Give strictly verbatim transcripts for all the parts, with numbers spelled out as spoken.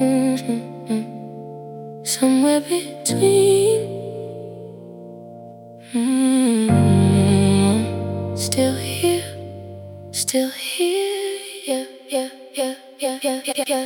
Mm-hmm. Somewhere between. Mm-hmm. Still here, still here. Yeah, yeah, yeah, yeah, yeah, yeah, yeah.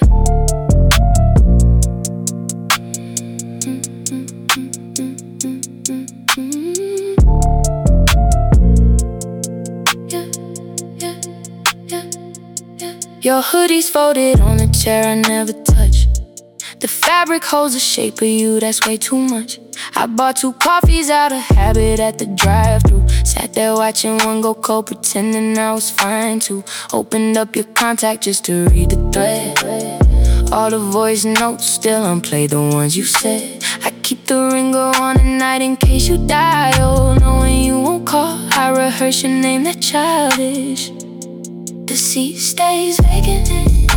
Your hoodie's folded on a chair I never touch. The fabric holds the shape of you, that's way too much. I bought two coffees out of habit at the drive-thru. Sat there watching one go cold, pretending I was fine too. Opened up your contact just to read the thread. All the voice notes still unplayed, the ones you said. I keep the ringer on at night in case you dial. Knowing you won't call, I rehearse your name, that childish. The seat stays vacant,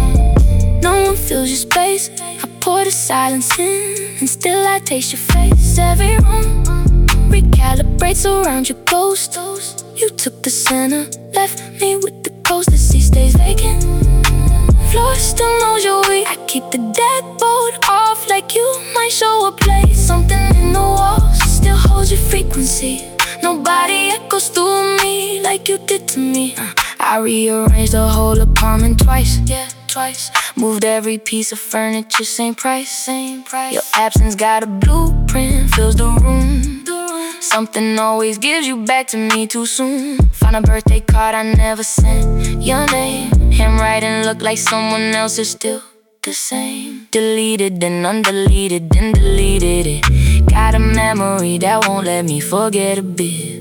no one fills your space. I pour the silence in, and still I taste your face. Every room recalibrates around your ghost. You took the center, left me with the coast. The seat stays vacant, floor still knows your weight. I keep the deadbolt off like you might show a place. Something in the walls still holds your frequency. Nobody echoes through me like you did to me. uh. I rearranged the whole apartment twice, yeah, twice. Moved every piece of furniture, same price, same price. Your absence got a blueprint, fills the room. Something always gives you back to me too soon. Found a birthday card I never sent. Your name, handwriting look like someone else is still the same. Deleted and undeleted and deleted it. Got a memory that won't let me forget a bit.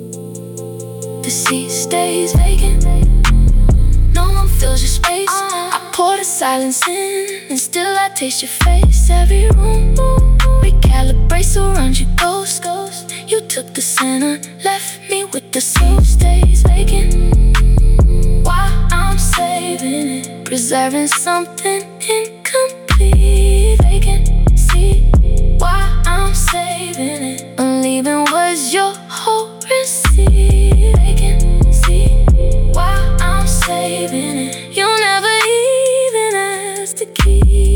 The seat stays vacant, no one fills your space. I pour the silence in, and still I taste your face. Every room recalibrates around your ghost. You took the center, left me with the seat stays vacant. Why I'm saving it, preserving something incomplete. Vacancy, why I'm saving it. I'm leaving was your whole receipt. Vacancy, why I'm saving it. You never even asked the key.